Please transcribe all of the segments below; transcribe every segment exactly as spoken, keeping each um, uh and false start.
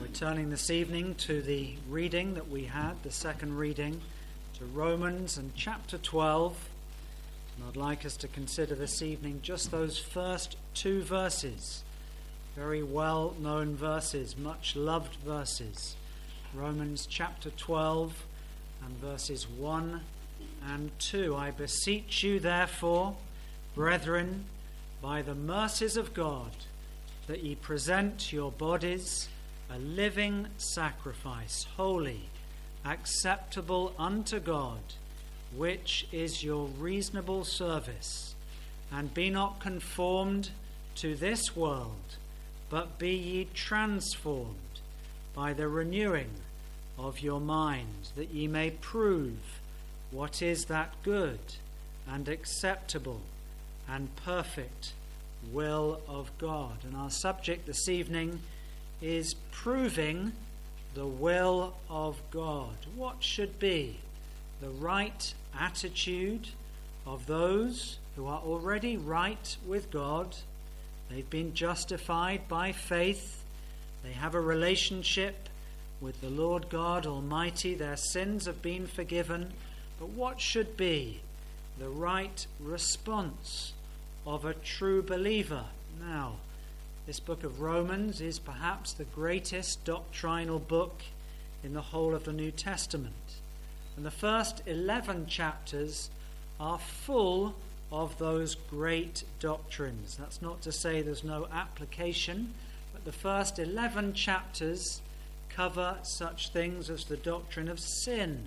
Turning this evening to the reading that we had, the second reading, to Romans and chapter twelve. And I'd like us to consider this evening just those first two verses, very well-known verses, much-loved verses. Romans chapter twelve and verses one and two. I beseech you, therefore, brethren, by the mercies of God, that ye present your bodies a living sacrifice, holy, acceptable unto God, which is your reasonable service. And be not conformed to this world, but be ye transformed by the renewing of your mind, that ye may prove what is that good and acceptable and perfect will of God. And our subject this evening is proving the will of God. What should be the right attitude of those who are already right with God? They've been justified by faith. They have a relationship with the Lord God Almighty. Their sins have been forgiven. But what should be the right response of a true believer? Now, this book of Romans is perhaps the greatest doctrinal book in the whole of the New Testament. And the first eleven chapters are full of those great doctrines. That's not to say there's no application, but the first eleven chapters cover such things as the doctrine of sin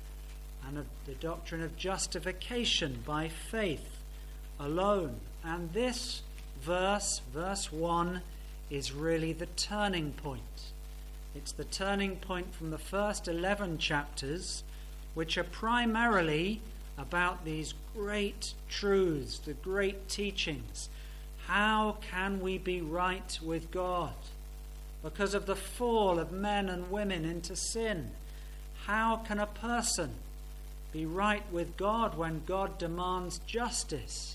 and of the doctrine of justification by faith alone. And this verse, verse one, is really the turning point. It's the turning point from the first eleven chapters, which are primarily about these great truths, the great teachings. How can we be right with God? Because of the fall of men and women into sin. How can a person be right with God when God demands justice?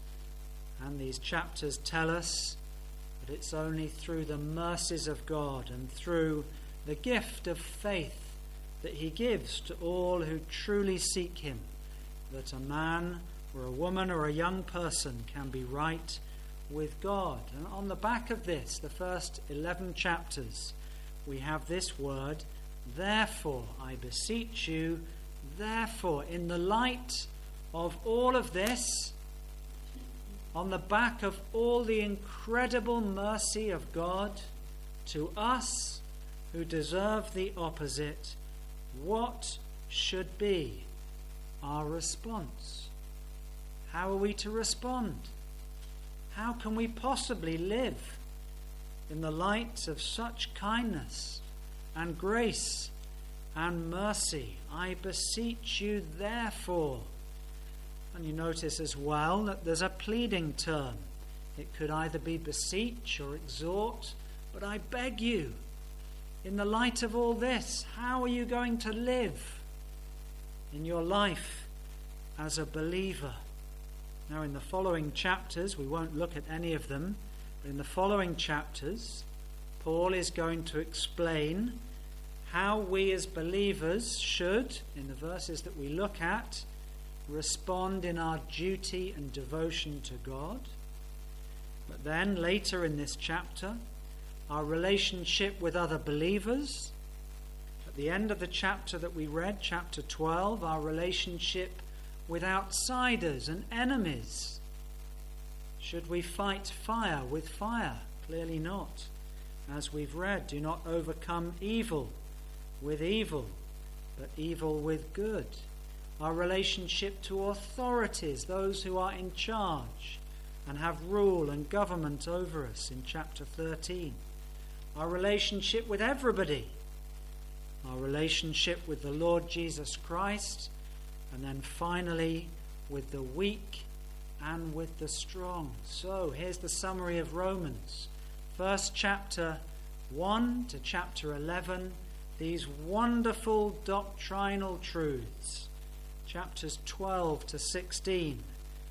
And these chapters tell us that it's only through the mercies of God and through the gift of faith that he gives to all who truly seek him, that a man or a woman or a young person can be right with God. And on the back of this, the first eleven chapters, we have this word, therefore. I beseech you, therefore. In the light of all of this, on the back of all the incredible mercy of God to us who deserve the opposite, what should be our response? How are we to respond? How can we possibly live in the light of such kindness and grace and mercy? I beseech you, therefore. And you notice as well that there's a pleading term. It could either be beseech or exhort, but I beg you, in the light of all this, how are you going to live in your life as a believer? Now, in the following chapters, we won't look at any of them, but in the following chapters, Paul is going to explain how we as believers should, in the verses that we look at, respond in our duty and devotion to God. But then later in this chapter, our relationship with other believers. At the end of the chapter that we read, chapter twelve, our relationship with outsiders and enemies. Should we fight fire with fire? Clearly not. As we've read, do not overcome evil with evil, but evil with good. Our relationship to authorities, those who are in charge and have rule and government over us, in chapter thirteen. Our relationship with everybody. Our relationship with the Lord Jesus Christ. And then finally with the weak and with the strong. So here's the summary of Romans. First chapter one to chapter eleven. These wonderful doctrinal truths. Chapters twelve to sixteen.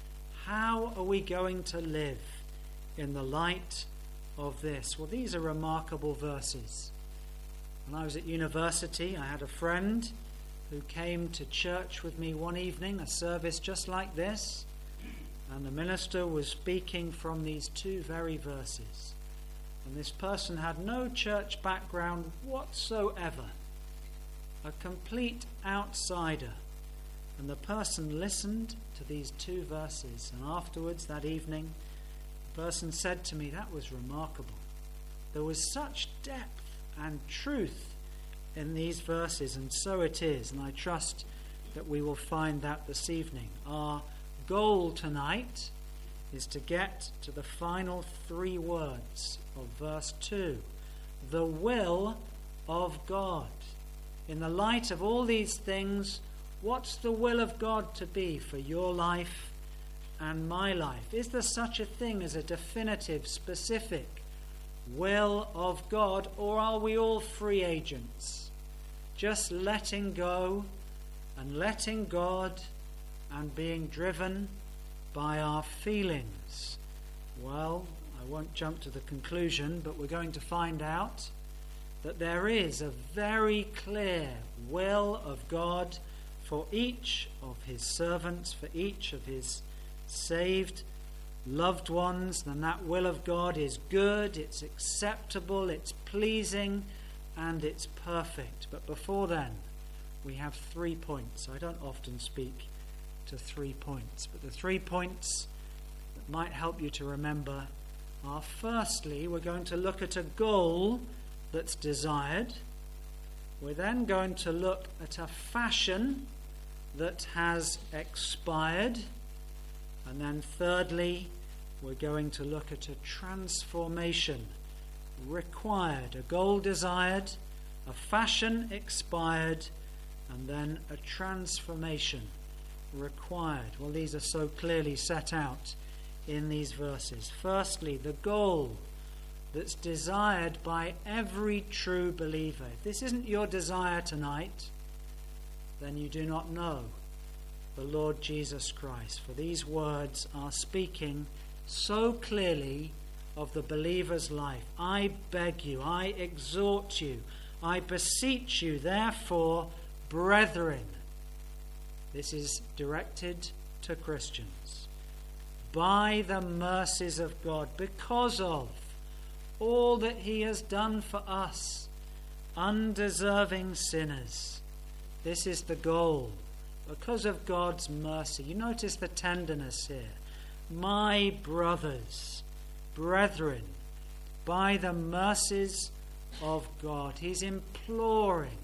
How are we going to live in the light of this? Well, these are remarkable verses. When I was at university, I had a friend who came to church with me one evening, a service just like this, and the minister was speaking from these two very verses. And this person had no church background whatsoever, a complete outsider. And the person listened to these two verses, and afterwards that evening, the person said to me, "That was remarkable. There was such depth and truth in these verses," and so it is, and I trust that we will find that this evening. Our goal tonight is to get to the final three words of verse two. The will of God. In the light of all these things, what's the will of God to be for your life and my life? Is there such a thing as a definitive, specific will of God, or are we all free agents, just letting go and letting God and being driven by our feelings? Well, I won't jump to the conclusion, but we're going to find out that there is a very clear will of God for each of his servants, for each of his saved loved ones. And that will of God is good, it's acceptable, it's pleasing, and it's perfect. But before then, we have three points. I don't often speak to three points, but the three points that might help you to remember are: firstly, we're going to look at a goal that's desired. We're then going to look at a fashion that has expired. And then thirdly, we're going to look at a transformation required. A goal desired, a fashion expired, and then a transformation required. Well, these are so clearly set out in these verses. Firstly, the goal that's desired by every true believer. If this isn't your desire tonight, then you do not know the Lord Jesus Christ. For these words are speaking so clearly of the believer's life. I beg you, I exhort you, I beseech you, therefore, brethren. This is directed to Christians. By the mercies of God, because of all that he has done for us, undeserving sinners. This is the goal. Because of God's mercy. You notice the tenderness here. My brothers, brethren, by the mercies of God. He's imploring.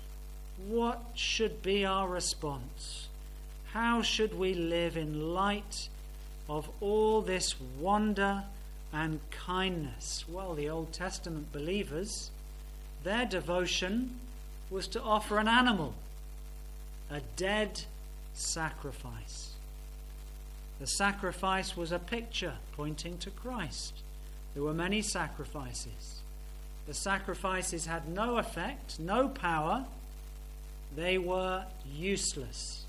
What should be our response? How should we live in light of all this wonder and kindness? Well, the Old Testament believers, their devotion was to offer an animal, a dead sacrifice. The sacrifice was a picture pointing to Christ. There were many sacrifices. The sacrifices had no effect, no power. They were useless.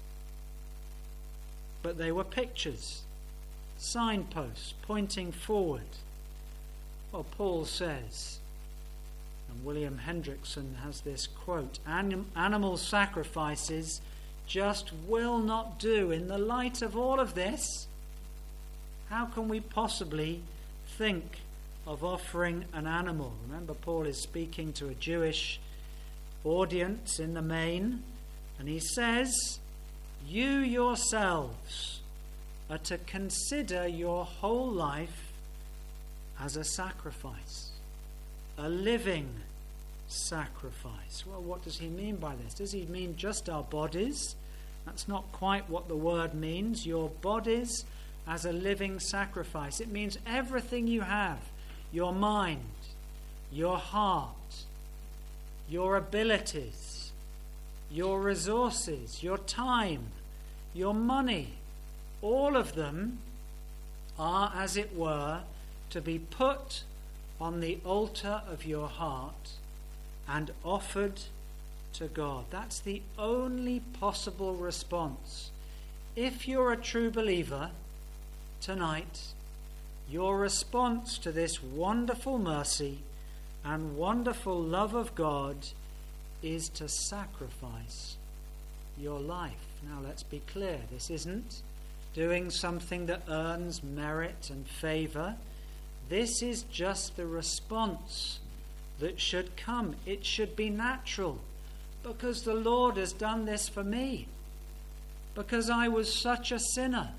But they were pictures, signposts pointing forward. Well, Paul says, and William Hendrickson has this quote, Anim- animal sacrifices just will not do. In the light of all of this, how can we possibly think of offering an animal? Remember, Paul is speaking to a Jewish audience in the main, and he says, you yourselves are to consider your whole life as a sacrifice, a living sacrifice. Well, what does he mean by this? Does he mean just our bodies? That's not quite what the word means. Your bodies as a living sacrifice. It means everything you have, your mind, your heart, your abilities, your resources, your time, your money, all of them are, as it were, to be put on the altar of your heart and offered to God. That's the only possible response. If you're a true believer tonight, your response to this wonderful mercy and wonderful love of God is to sacrifice your life. Now let's be clear, this isn't doing something that earns merit and favour. This is just the response that should come. It should be natural, because the Lord has done this for me, because I was such a sinner,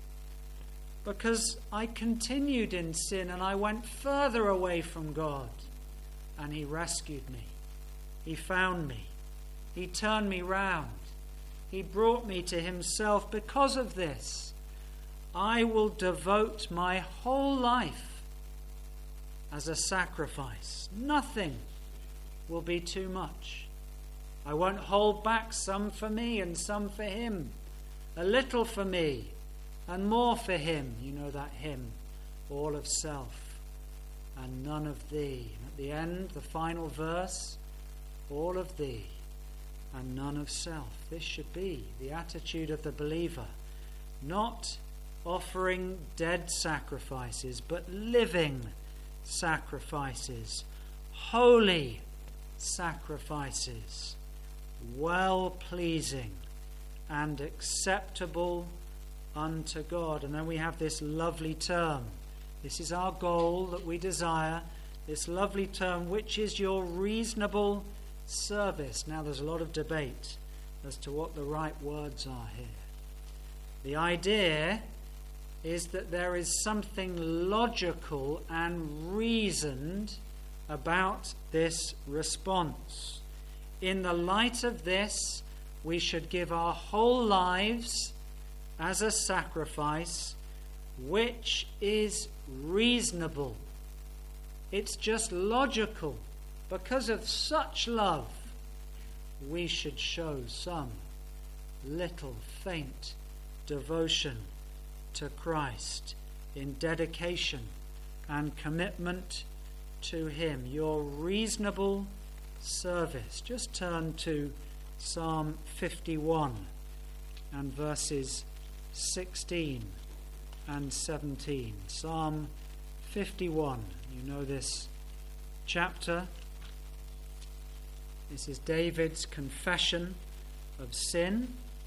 because I continued in sin and I went further away from God, and he rescued me. He found me. He turned me round. He brought me to himself. Because of this, I will devote my whole life as a sacrifice. Nothing will be too much. I won't hold back, some for me and some for him. A little for me and more for him. You know that hymn, all of self and none of thee. And at the end, the final verse, all of thee and none of self. This should be the attitude of the believer. Not offering dead sacrifices, but living sacrifices, holy sacrifices, well-pleasing and acceptable unto God. And then we have this lovely term. This is our goal that we desire, this lovely term, which is your reasonable service. Now there's a lot of debate as to what the right words are here. The idea is that there is something logical and reasoned about this response. In the light of this, we should give our whole lives as a sacrifice, which is reasonable. It's just logical. Because of such love, we should show some little faint devotion to Christ in dedication and commitment to him. Your reasonable service. Just turn to Psalm fifty-one and verses sixteen and seventeen. Psalm fifty-one. You know this chapter. This is David's confession of sin.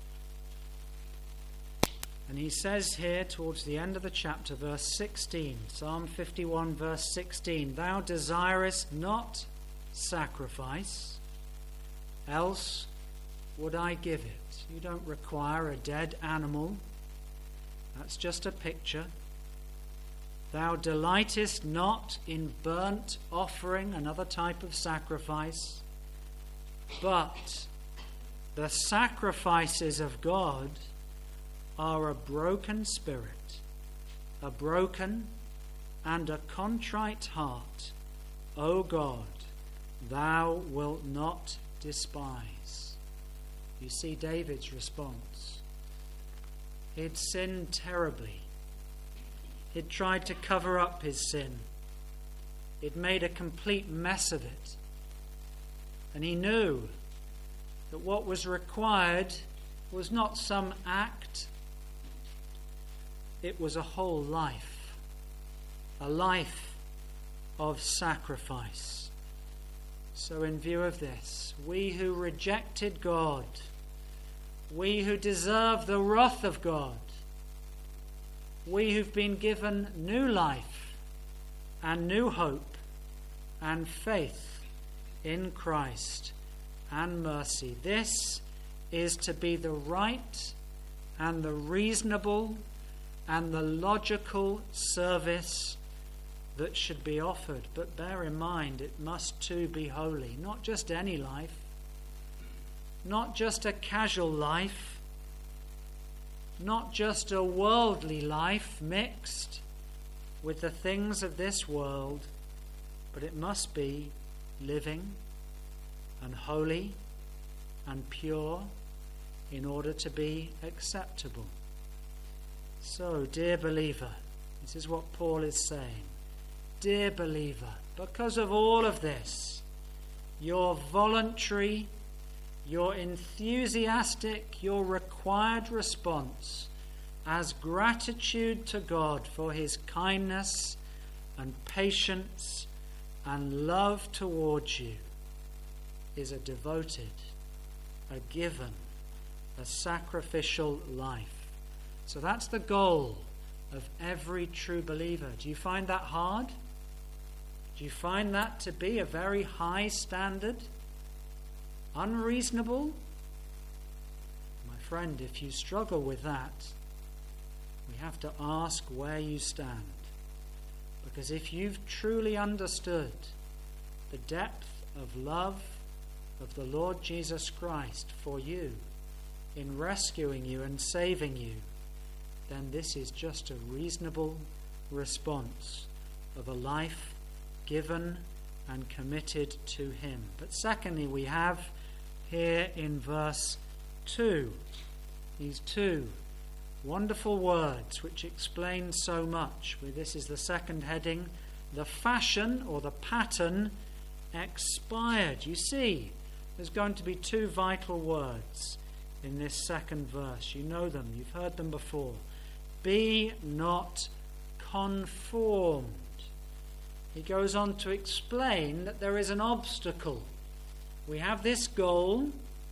And he says here towards the end of the chapter, verse sixteen, Psalm fifty-one, verse sixteen, "Thou desirest not sacrifice, else would I give it." You don't require a dead animal. That's just a picture. "Thou delightest not in burnt offering," another type of sacrifice. "But the sacrifices of God are a broken spirit, a broken and a contrite heart. O God, thou wilt not despise." You see David's response. He'd sinned terribly. He'd tried to cover up his sin. He'd made a complete mess of it. And he knew that what was required was not some act. It was a whole life. A life of sacrifice. So in view of this, we who rejected God, we who deserve the wrath of God, we who've been given new life and new hope and faith in Christ and mercy, this is to be the right and the reasonable and the logical service that should be offered. But bear in mind, it must too be holy. Not just any life, not just a casual life, not just a worldly life mixed with the things of this world, but it must be living and holy and pure in order to be acceptable. So, dear believer, this is what Paul is saying. Dear believer, because of all of this, your voluntary, your enthusiastic, your required response as gratitude to God for his kindness and patience and love towards you is a devoted, a given, a sacrificial life. So that's the goal of every true believer. Do you find that hard? Do you find that to be a very high standard? Unreasonable? My friend, if you struggle with that, we have to ask where you stand. Because if you've truly understood the depth of love of the Lord Jesus Christ for you in rescuing you and saving you, then this is just a reasonable response of a life given and committed to Him. But secondly, we have here in verse two these two wonderful words which explain so much. This is the second heading, the fashion or the pattern expired. You see, there's going to be two vital words in this second verse. You know them, you've heard them before. Be not conformed. He goes on to explain that there is an obstacle. We have this goal,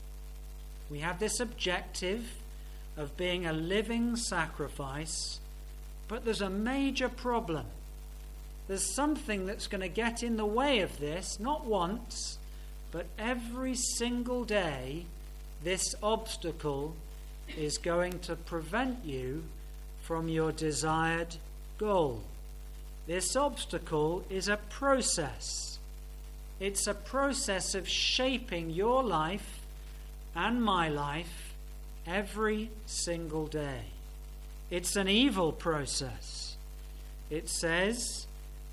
we have this objective of being a living sacrifice, but there's a major problem. There's something that's going to get in the way of this, not once, but every single day. This obstacle is going to prevent you from your desired goal. This obstacle is a process. It's a process of shaping your life and my life every single day. It's an evil process. It says,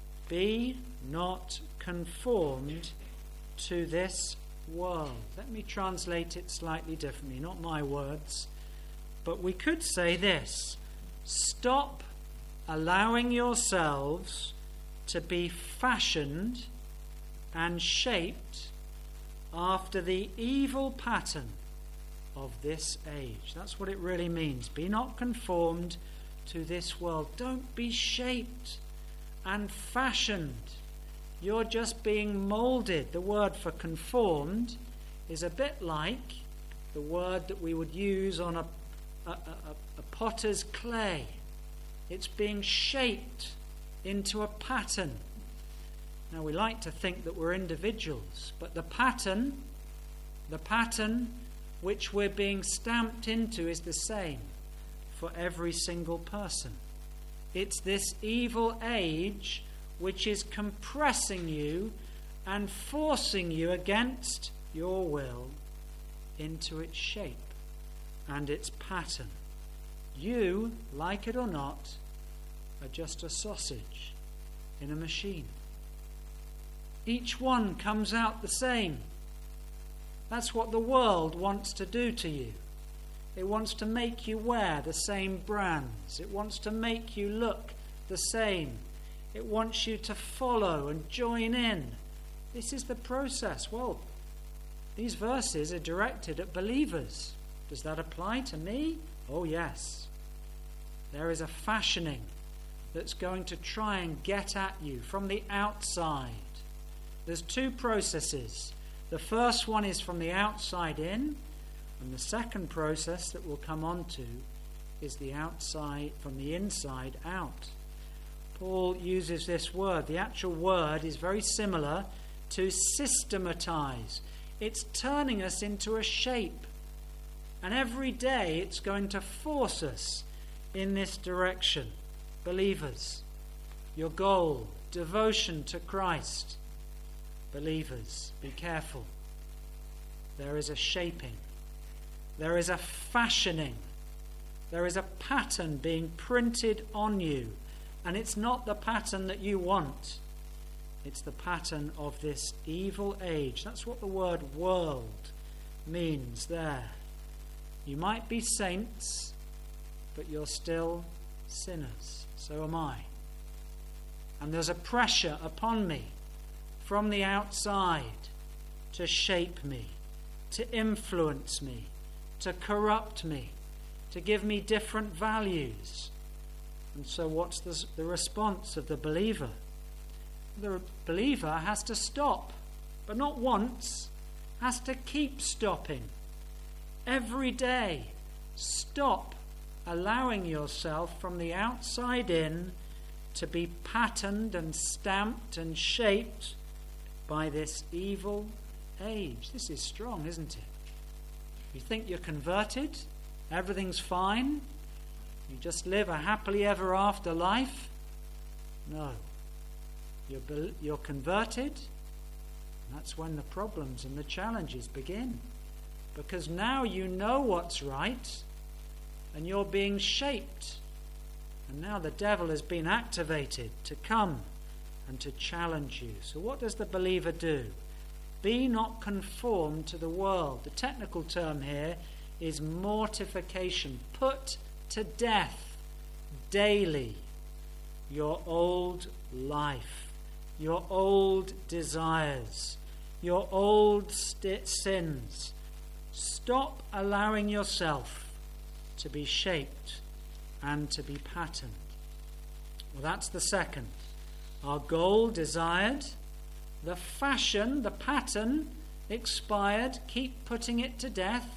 be not conformed to this world. Let me translate it slightly differently, not my words, but we could say this: stop allowing yourselves to be fashioned and shaped after the evil pattern of this age. That's what it really means. Be not conformed to this world. Don't be shaped and fashioned. You're just being molded. The word for conformed is a bit like the word that we would use on a, a, a, a potter's clay. It's being shaped into a pattern. Now, we like to think that we're individuals, but the pattern, the pattern which we're being stamped into is the same for every single person. It's this evil age which is compressing you and forcing you against your will into its shape and its pattern. You, like it or not, are just a sausage in a machine. Each one comes out the same. That's what the world wants to do to you. It wants to make you wear the same brands. It wants to make you look the same. It wants you to follow and join in. This is the process. Well, these verses are directed at believers. Does that apply to me? Oh, yes. There is a fashioning that's going to try and get at you from the outside. There's two processes. The first one is from the outside in, and the second process that we'll come on to is the outside, from the inside out. Paul uses this word. The actual word is very similar to systematize. It's turning us into a shape. And every day it's going to force us in this direction. Believers, your goal, devotion to Christ. Believers, be careful. There is a shaping. There is a fashioning. There is a pattern being printed on you. And it's not the pattern that you want. It's the pattern of this evil age. That's what the word world means there. You might be saints, but you're still sinners. So am I. And there's a pressure upon me from the outside to shape me, to influence me, to corrupt me, to give me different values. And so what's the, the response of the believer? The believer has to stop, but not once, has to keep stopping. Every day, stop allowing yourself from the outside in to be patterned and stamped and shaped by this evil age. This is strong, isn't it? You think you're converted, everything's fine, you just live a happily ever after life. No. You're, you're converted, and that's when the problems and the challenges begin. Because now you know what's right, and you're being shaped. And now the devil has been activated to come and to challenge you. So what does the believer do? Be not conformed to the world. The technical term here is mortification. Put to death daily your old life, your old desires, your old st- sins. Stop allowing yourself to be shaped and to be patterned. Well, that's the second. Our goal desired, the fashion, the pattern expired, keep putting it to death.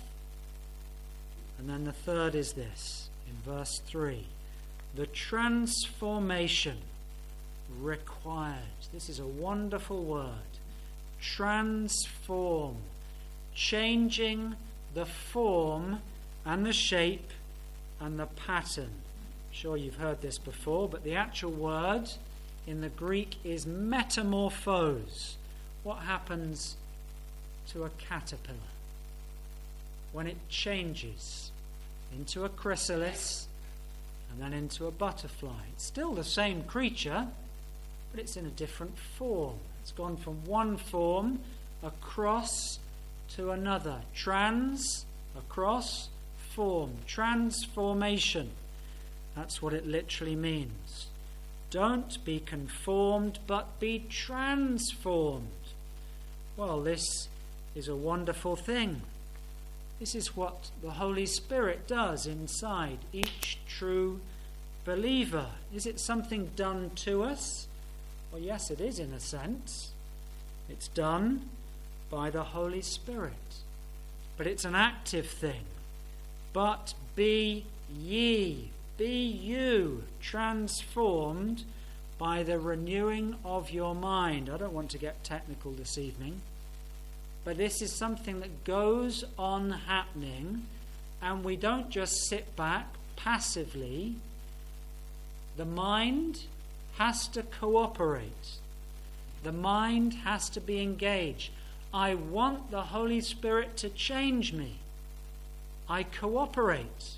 And then the third is this, in verse three, the transformation required. This is a wonderful word. Transform, changing the form and the shape and the pattern. I'm sure you've heard this before, but the actual word in the Greek is metamorphose. What happens to a caterpillar when it changes into a chrysalis and then into a butterfly? It's still the same creature, but it's in a different form. It's gone from one form across to another. Trans, across, form. Transformation. That's what it literally means. Don't be conformed, but be transformed. Well, this is a wonderful thing. This is what the Holy Spirit does inside each true believer. Is it something done to us? Well, yes, it is in a sense. It's done by the Holy Spirit. But it's an active thing. But be ye, be you transformed by the renewing of your mind. I don't want to get technical this evening, but this is something that goes on happening, and we don't just sit back passively. The mind has to cooperate. The mind has to be engaged. I want the Holy Spirit to change me. I cooperate.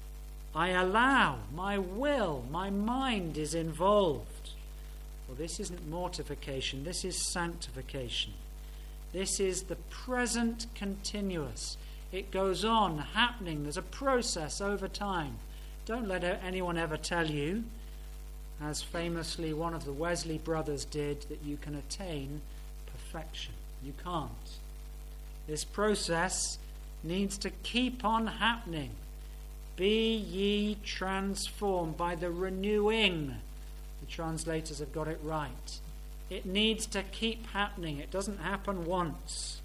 I allow. My will, my mind is involved. Well, this isn't mortification. This is sanctification. This is the present continuous. It goes on, happening. There's a process over time. Don't let anyone ever tell you, as famously one of the Wesley brothers did, that you can attain perfection. You can't. This process needs to keep on happening. Be ye transformed by the renewing. The translators have got it right. It needs to keep happening. It doesn't happen once.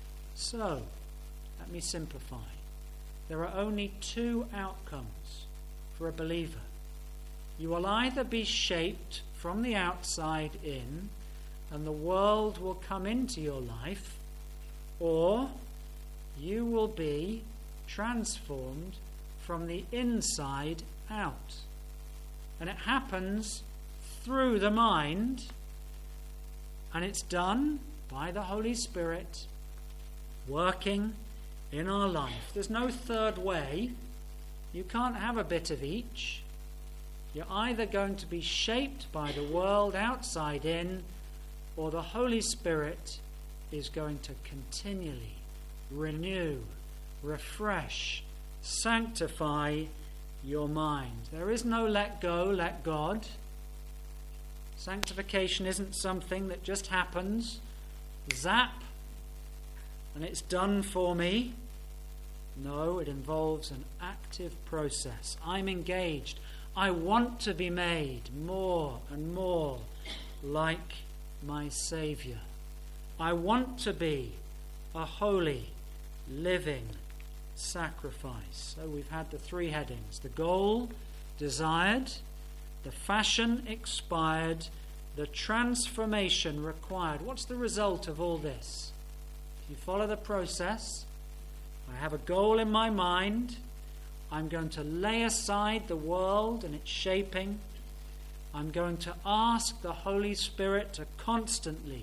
So, let me simplify. There are only two outcomes for a believer. You will either be shaped from the outside in, and the world will come into your life, or you will be transformed from the inside out. And it happens through the mind, and it's done by the Holy Spirit working in our life. There's no third way. You can't have a bit of each. You're either going to be shaped by the world outside in, or the Holy Spirit is going to continually renew, refresh, sanctify your mind. There is no let go, let God. Sanctification isn't something that just happens, zap, and it's done for me. No, it involves an active process. I'm engaged. I want to be made more and more like my Saviour. I want to be a holy, living sacrifice. So we've had the three headings: the goal desired, the fashion expired, the transformation required. What's the result of all this? If you follow the process, I have a goal in my mind. I'm going to lay aside the world and its shaping. I'm going to ask the Holy Spirit to constantly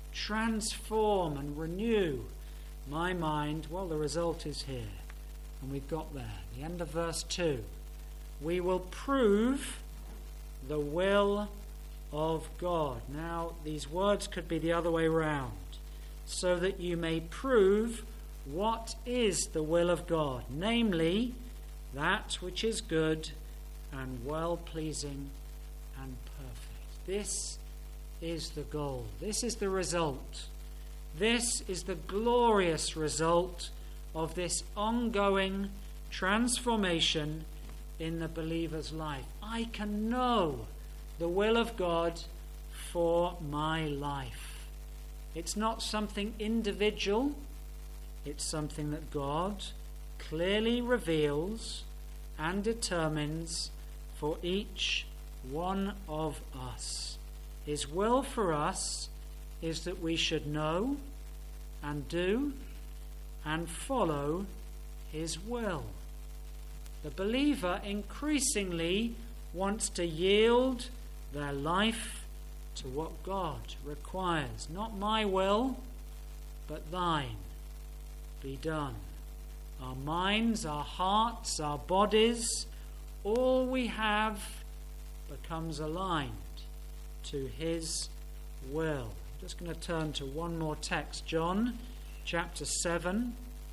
transform and renew my mind. Well, the result is here. And we've got there. The end of verse two. We will prove the will of God. Now, these words could be the other way round. So that you may prove what is the will of God, namely, that which is good and well-pleasing and perfect. This is the goal. This is the result. This is the glorious result of this ongoing transformation in the believer's life. I can know the will of God for my life. It's not something individual. It's something that God clearly reveals and determines for each one of us. His will for us is that we should know and do and follow his will. The believer increasingly wants to yield their life to what God requires. Not my will, but thine be done. Our minds, our hearts, our bodies, all we have becomes aligned to his will. I'm just going to turn to one more text, John chapter seven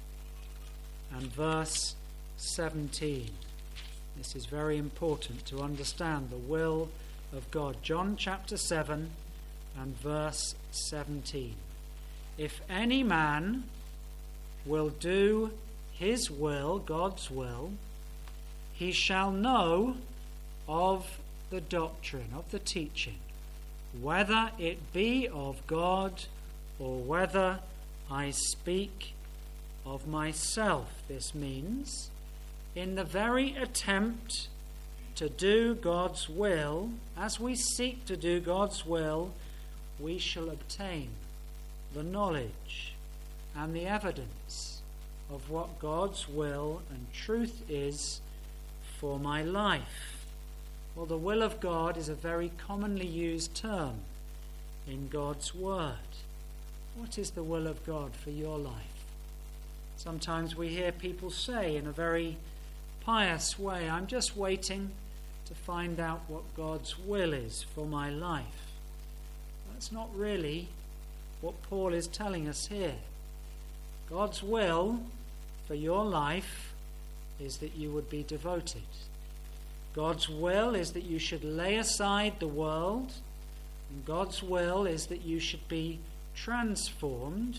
and verse seventeen. This is very important to understand the will of God. John chapter seven and verse seventeen. If any man will do his will, God's will, he shall know of the doctrine, of the teaching, whether it be of God or whether I speak of myself. This means, in the very attempt to do God's will, as we seek to do God's will, we shall obtain the knowledge and the evidence of what God's will and truth is for my life. Well, the will of God is a very commonly used term in God's word. What is the will of God for your life? Sometimes we hear people say in a very pious way, I'm just waiting to find out what God's will is for my life. That's not really what Paul is telling us here. God's will for your life is that you would be devoted. God's will is that you should lay aside the world, and God's will is that you should be transformed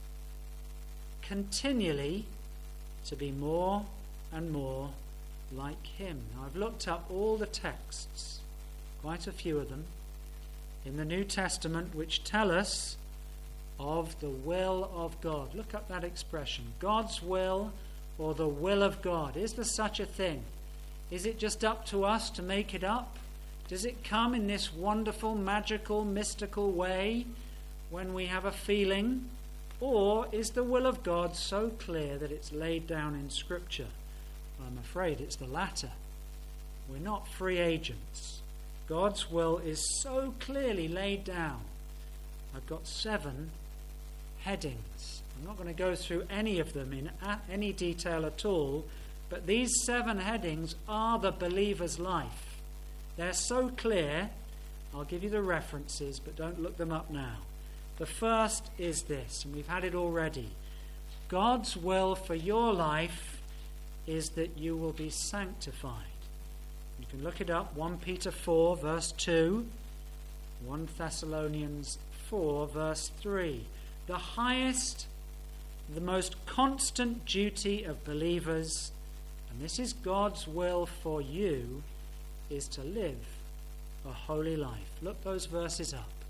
continually to be more and more like him. Now, I've looked up all the texts, quite a few of them, in the New Testament which tell us of the will of God. Look up that expression, God's will or the will of God. Is there such a thing? Is it just up to us to make it up? Does it come in this wonderful, magical, mystical way when we have a feeling? Or is the will of God so clear that it's laid down in Scripture? Well, I'm afraid it's the latter. We're not free agents. God's will is so clearly laid down. I've got seven headings. I'm not going to go through any of them in any detail at all, but these seven headings are the believer's life. They're so clear. I'll give you the references, but don't look them up now. The first is this, and we've had it already. God's will for your life is that you will be sanctified. You can look it up, First Peter four, verse two, First Thessalonians four, verse three. The highest, the most constant duty of believers, and this is God's will for you, is to live a holy life. Look those verses up.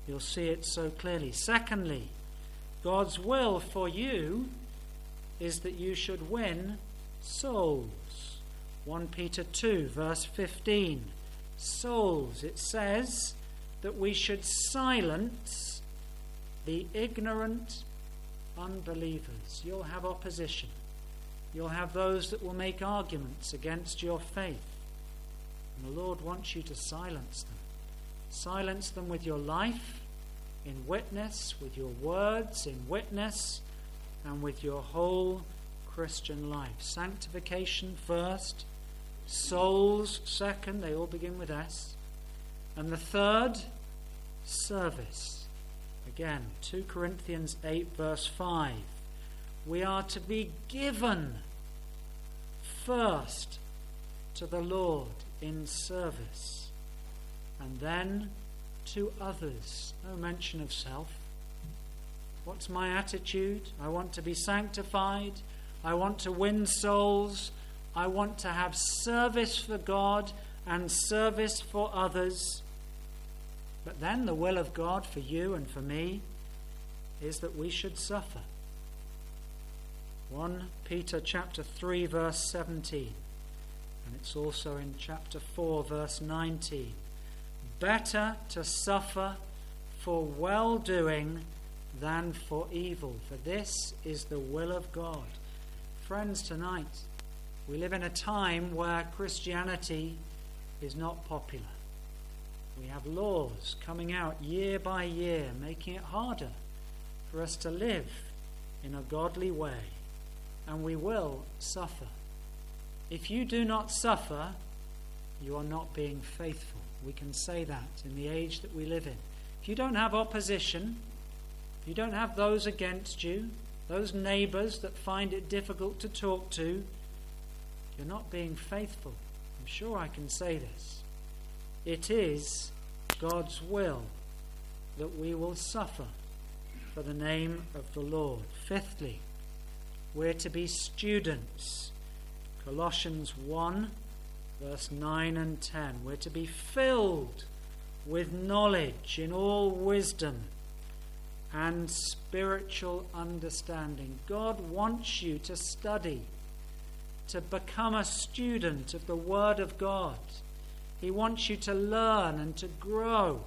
you'll see it so clearly. Secondly, God's will for you is that you should win souls. First Peter two, verse fifteen. Souls. It says that we should silence the ignorant unbelievers. You'll have opposition. You'll have those that will make arguments against your faith. And the Lord wants you to silence them. Silence them with your life, in witness, with your words, in witness, and with your whole Christian life. Sanctification first, souls second, they all begin with S. And the third, service. Again, Second Corinthians eight, verse five. We are to be given first to the Lord in service, and then to others. No mention of self. What's my attitude? I want to be sanctified. I want to win souls. I want to have service for God and service for others. But then the will of God for you and for me is that we should suffer. First Peter chapter three, verse seventeen. And it's also in chapter four, verse nineteen. Better to suffer for well-doing than for evil, for this is the will of God. Friends, tonight we live in a time where Christianity is not popular. We have laws coming out year by year, making it harder for us to live in a godly way, and we will suffer. If you do not suffer, you are not being faithful. We can say that in the age that we live in. If you don't have opposition, if you don't have those against you, those neighbours that find it difficult to talk to, you're not being faithful. I'm sure I can say this. It is God's will that we will suffer for the name of the Lord. Fifthly, we're to be students. Colossians one, verse nine and ten. We're to be filled with knowledge in all wisdom and spiritual understanding. God wants you to study, to become a student of the Word of God. He wants you to learn and to grow.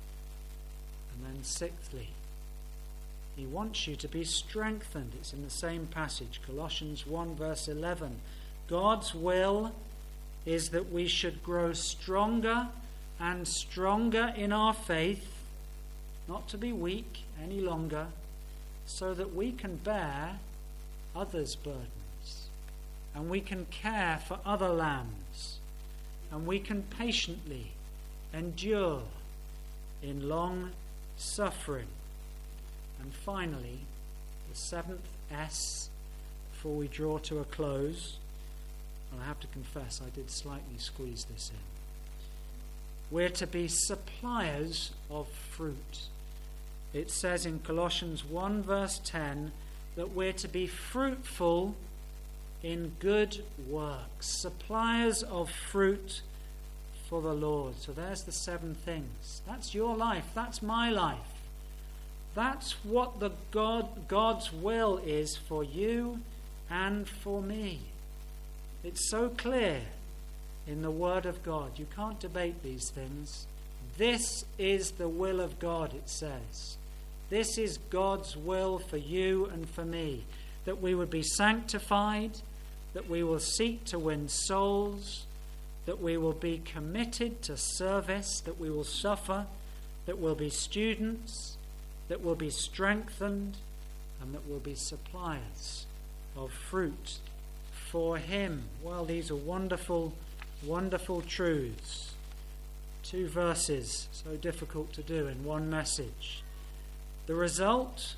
And then sixthly, he wants you to be strengthened. It's in the same passage, Colossians one, verse eleven. God's will is that we should grow stronger and stronger in our faith, not to be weak any longer, so that we can bear others' burdens, and we can care for other lambs, and we can patiently endure in long suffering. And finally, the seventh S, before we draw to a close, and I have to confess I did slightly squeeze this in. We're to be suppliers of fruit. It says in Colossians one, verse ten, that we're to be fruitful in good works, suppliers of fruit for the Lord. So there's the seven things. That's your life. That's my life. That's what the God, God's will is for you and for me. It's so clear in the Word of God. You can't debate these things. This is the will of God, it says. This is God's will for you and for me, that we would be sanctified, that we will seek to win souls, that we will be committed to service, that we will suffer, that we'll be students, that we'll be strengthened, and that we'll be suppliers of fruit for Him. Well, these are wonderful, wonderful truths. Two verses, so difficult to do in one message. The result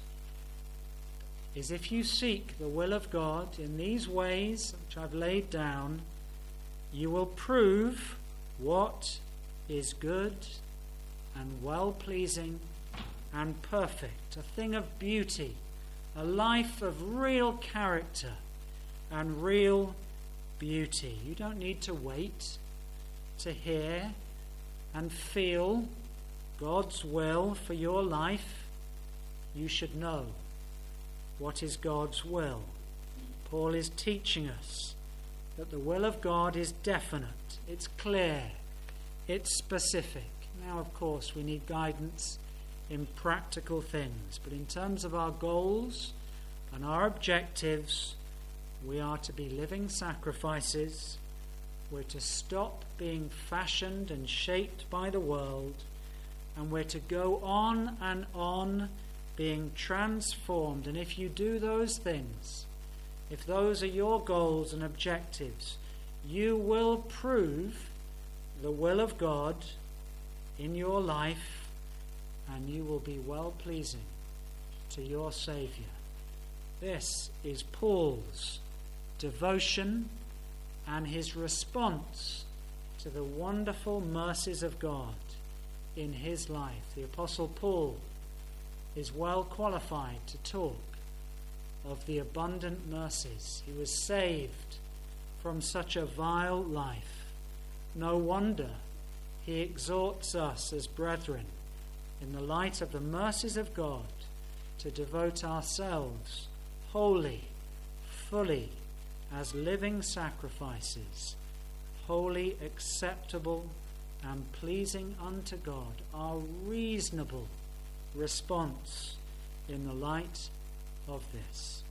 is, if you seek the will of God in these ways which I've laid down, you will prove what is good and well-pleasing and perfect, a thing of beauty, a life of real character and real beauty. You don't need to wait to hear and feel God's will for your life, you should know what is God's will. Paul is teaching us that the will of God is definite, it's clear, it's specific. Now, of course, we need guidance in practical things, but in terms of our goals and our objectives, we are to be living sacrifices. We're to stop being fashioned and shaped by the world, and we're to go on and on being transformed. And if you do those things, if those are your goals and objectives, you will prove the will of God in your life, and you will be well-pleasing to your Saviour. This is Paul's devotion and his response to the wonderful mercies of God in his life. The Apostle Paul is well qualified to talk of the abundant mercies. He was saved from such a vile life. No wonder he exhorts us as brethren, in the light of the mercies of God, to devote ourselves wholly, fully, as living sacrifices, wholly acceptable and pleasing unto God, our reasonable response in the light of this.